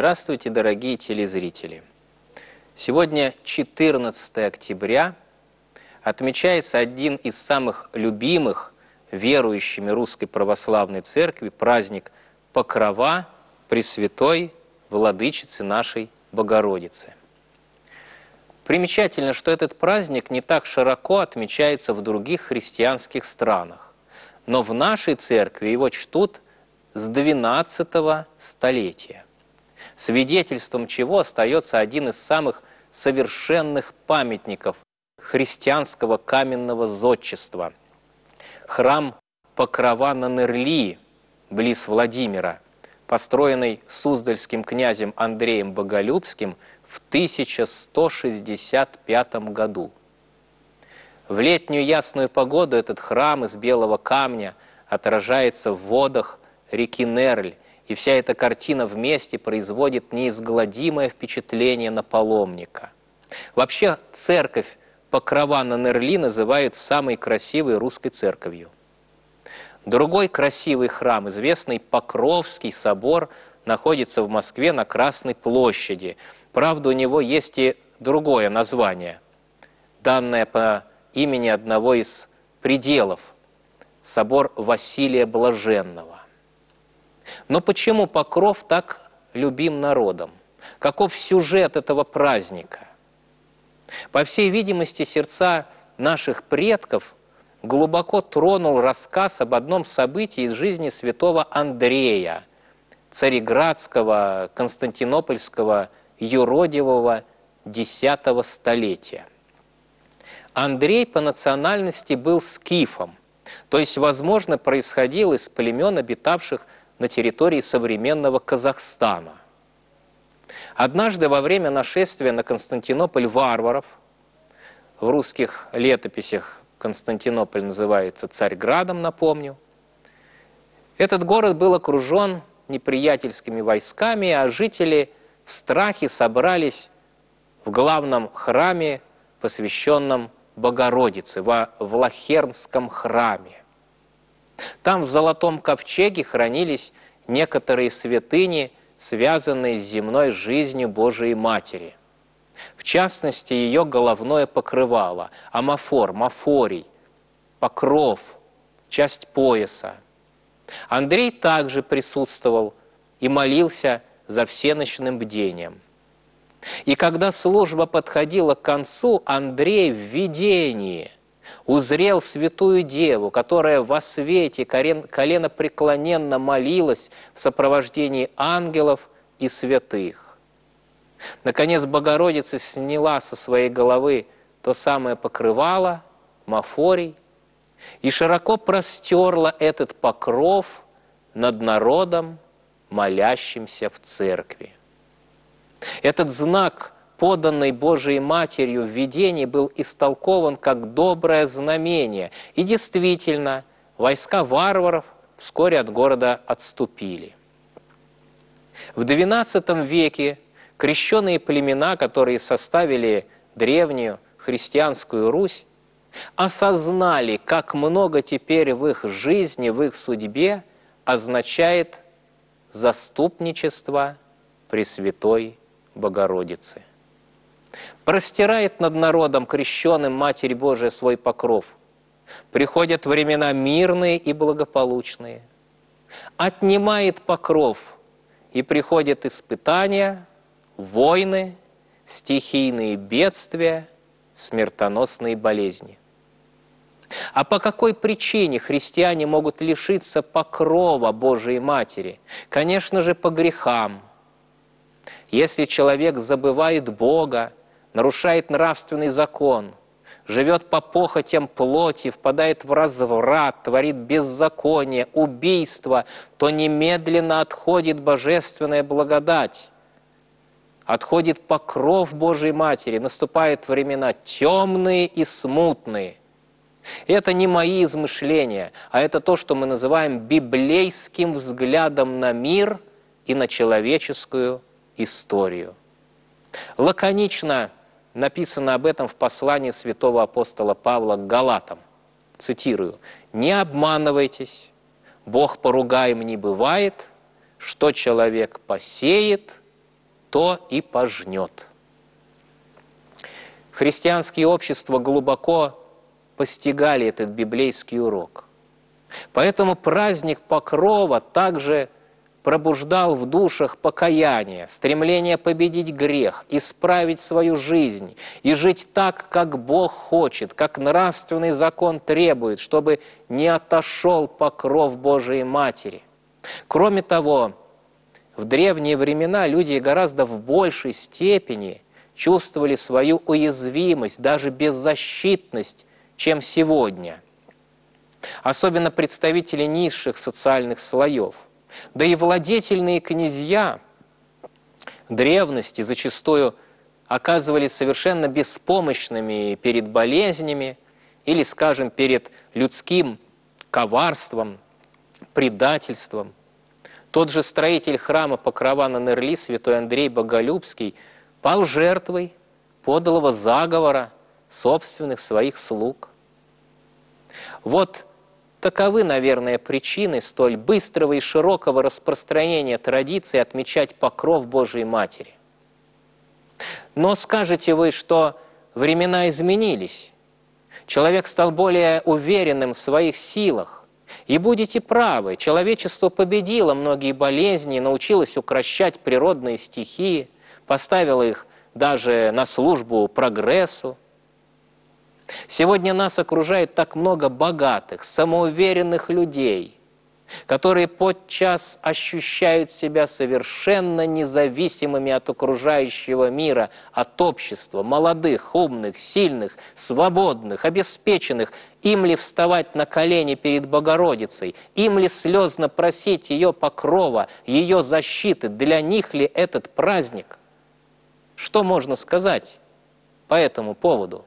Здравствуйте, дорогие телезрители! Сегодня 14 октября, отмечается один из самых любимых верующими Русской Православной Церкви праздник Покрова Пресвятой Владычицы нашей Богородицы. Примечательно, что этот праздник не так широко отмечается в других христианских странах, но в нашей церкви его чтут с XII столетия, свидетельством чего остается один из самых совершенных памятников христианского каменного зодчества – храм Покрова на Нерли, близ Владимира, построенный суздальским князем Андреем Боголюбским в 1165 году. В летнюю ясную погоду этот храм из белого камня отражается в водах реки Нерль, и вся эта картина вместе производит неизгладимое впечатление на паломника. Вообще, церковь Покрова на Нерли называют самой красивой русской церковью. Другой красивый храм, известный Покровский собор, находится в Москве на Красной площади. Правда, у него есть и другое название, данное по имени одного из пределов – собор Василия Блаженного. Но почему Покров так любим народом? Каков сюжет этого праздника? По всей видимости, сердца наших предков глубоко тронул рассказ об одном событии из жизни святого Андрея, цареградского, константинопольского, юродивого X столетия. Андрей по национальности был скифом, то есть, возможно, происходил из племен, обитавших на территории современного Казахстана. Однажды во время нашествия на Константинополь варваров, в русских летописях Константинополь называется Царьградом, напомню, этот город был окружен неприятельскими войсками, а жители в страхе собрались в главном храме, посвященном Богородице, во Влахернском храме. Там в золотом ковчеге хранились некоторые святыни, связанные с земной жизнью Божией Матери. В частности, ее головное покрывало, амафор, мафорий, покров, часть пояса. Андрей также присутствовал и молился за всеночным бдением. И когда служба подходила к концу, Андрей в видении узрел святую Деву, которая во свете коленопреклоненно молилась в сопровождении ангелов и святых. Наконец Богородица сняла со своей головы то самое покрывало, мафорий, и широко простерла этот покров над народом, молящимся в церкви. Этот знак, поданный Божией Матерью в видении, был истолкован как доброе знамение. И действительно, войска варваров вскоре от города отступили. В XII веке крещенные племена, которые составили древнюю христианскую Русь, осознали, как много теперь в их жизни, в их судьбе означает заступничество Пресвятой Богородицы. Простирает над народом, крещенным Матерь Божия, свой покров. Приходят времена мирные и благополучные. Отнимает покров, и приходят испытания, войны, стихийные бедствия, смертоносные болезни. А по какой причине христиане могут лишиться покрова Божией Матери? Конечно же, по грехам. Если человек забывает Бога, нарушает нравственный закон, живет по похотям плоти, впадает в разврат, творит беззаконие, убийство, то немедленно отходит божественная благодать, отходит покров Божией Матери, наступают времена темные и смутные. Это не мои измышления, а это то, что мы называем библейским взглядом на мир и на человеческую историю. Лаконично написано об этом в послании святого апостола Павла к Галатам. Цитирую: «Не обманывайтесь, Бог поругаем не бывает, что человек посеет, то и пожнет. Христианские общества глубоко постигали этот библейский урок. Поэтому праздник Покрова также пробуждал в душах покаяние, стремление победить грех, исправить свою жизнь и жить так, как Бог хочет, как нравственный закон требует, чтобы не отошел покров Божией Матери. Кроме того, в древние времена люди гораздо в большей степени чувствовали свою уязвимость, даже беззащитность, чем сегодня. Особенно представители низших социальных слоев. Да и владетельные князья древности зачастую оказывались совершенно беспомощными перед болезнями или, скажем, перед людским коварством, предательством. Тот же строитель храма Покрова на Нерли, святой Андрей Боголюбский, пал жертвой подлого заговора собственных своих слуг. Вот таковы, наверное, причины столь быстрого и широкого распространения традиции отмечать покров Божией Матери. Но скажете вы, что времена изменились, человек стал более уверенным в своих силах, и будете правы, человечество победило многие болезни, научилось укрощать природные стихии, поставило их даже на службу прогрессу. Сегодня нас окружает так много богатых, самоуверенных людей, которые подчас ощущают себя совершенно независимыми от окружающего мира, от общества, молодых, умных, сильных, свободных, обеспеченных. Им ли вставать на колени перед Богородицей? Им ли слезно просить ее покрова, ее защиты? Для них ли этот праздник? Что можно сказать по этому поводу?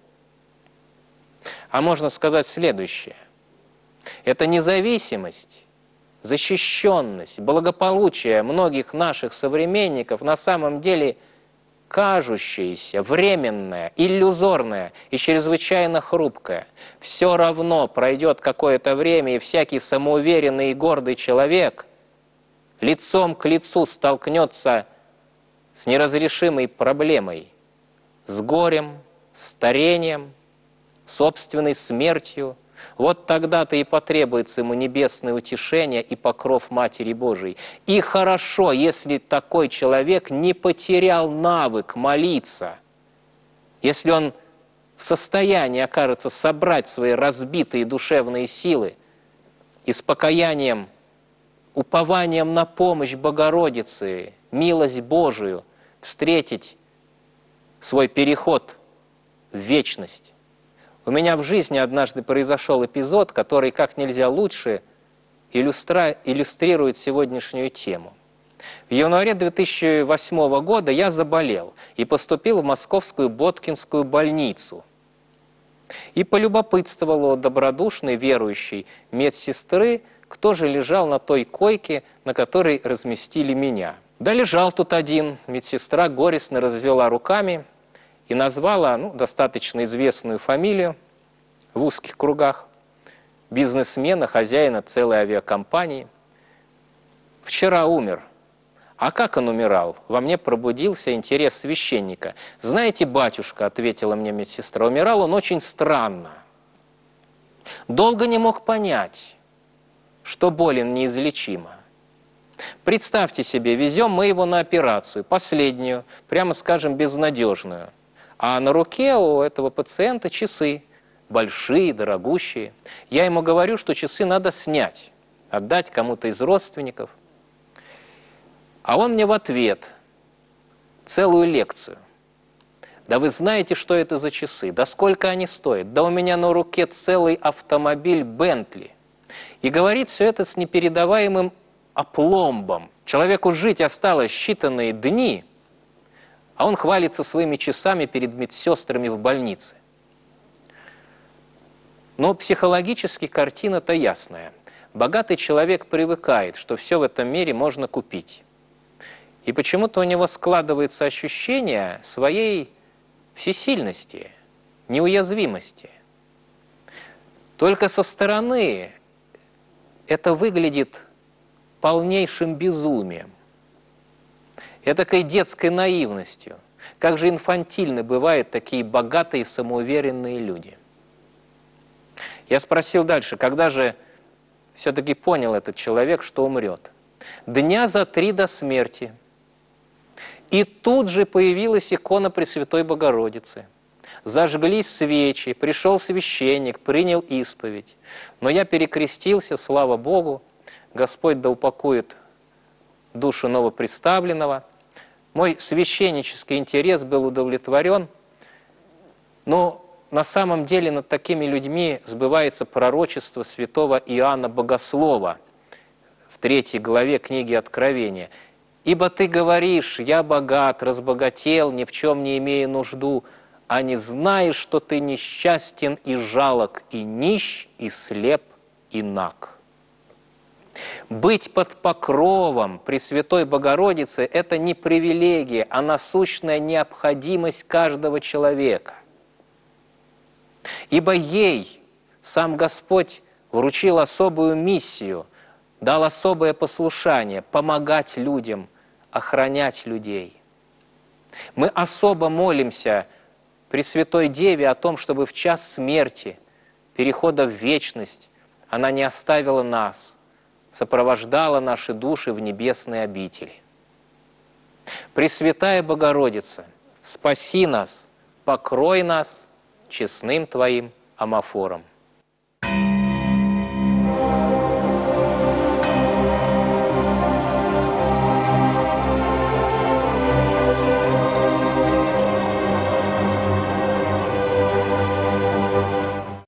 А можно сказать следующее. Это независимость, защищенность, благополучие многих наших современников на самом деле кажущееся, временное, иллюзорное и чрезвычайно хрупкое. Все равно пройдет какое-то время, и всякий самоуверенный и гордый человек лицом к лицу столкнется с неразрешимой проблемой, с горем, старением, собственной смертью. Вот тогда-то и потребуется ему небесное утешение и покров Матери Божией. И хорошо, если такой человек не потерял навык молиться, если он в состоянии окажется собрать свои разбитые душевные силы и с покаянием, упованием на помощь Богородицы, милость Божию встретить свой переход в вечность. У меня в жизни однажды произошел эпизод, который как нельзя лучше иллюстрирует сегодняшнюю тему. В январе 2008 года я заболел и поступил в Московскую Боткинскую больницу. И полюбопытствовал у добродушной верующей медсестры, кто же лежал на той койке, на которой разместили меня. Да лежал тут один, медсестра горестно развела руками и назвала достаточно известную фамилию в узких кругах, бизнесмена, хозяина целой авиакомпании. Вчера умер. А как он умирал? Во мне пробудился интерес священника. «Знаете, батюшка, — ответила мне медсестра, — умирал он очень странно. Долго не мог понять, что болен неизлечимо. Представьте себе, везем мы его на операцию, последнюю, прямо скажем, безнадежную. А на руке у этого пациента часы, большие, дорогущие. Я ему говорю, что часы надо снять, отдать кому-то из родственников. А он мне в ответ целую лекцию. Да вы знаете, что это за часы? Да сколько они стоят? Да у меня на руке целый автомобиль Бентли. И говорит все это с непередаваемым опломбом. Человеку жить осталось считанные дни, а он хвалится своими часами перед медсестрами в больнице. Но психологически картина-то ясная. Богатый человек привыкает, что все в этом мире можно купить. И почему-то у него складывается ощущение своей всесильности, неуязвимости. Только со стороны это выглядит полнейшим безумием. этакой детской наивностью. Как же инфантильны бывают такие богатые и самоуверенные люди. Я спросил дальше, когда же все-таки понял этот человек, что умрет? Дня за 3 до смерти. И тут же появилась икона Пресвятой Богородицы. Зажглись свечи, пришел священник, принял исповедь. Но я перекрестился, слава Богу, Господь да упокоит душу новоприставленного. Мой священнический интерес был удовлетворен, но на самом деле над такими людьми сбывается пророчество святого Иоанна Богослова в 3 главе книги Откровения. «Ибо ты говоришь, я богат, разбогател, ни в чем не имея нужду, а не знаешь, что ты несчастен и жалок, и нищ, и слеп, и наг». Быть под покровом Пресвятой Богородицы – это не привилегия, а насущная необходимость каждого человека. Ибо ей сам Господь вручил особую миссию, дал особое послушание – помогать людям, охранять людей. Мы особо молимся Пресвятой Деве о том, чтобы в час смерти, перехода в вечность, она не оставила нас, сопровождала наши души в небесные обители. Пресвятая Богородица, спаси нас, покрой нас честным Твоим омофором.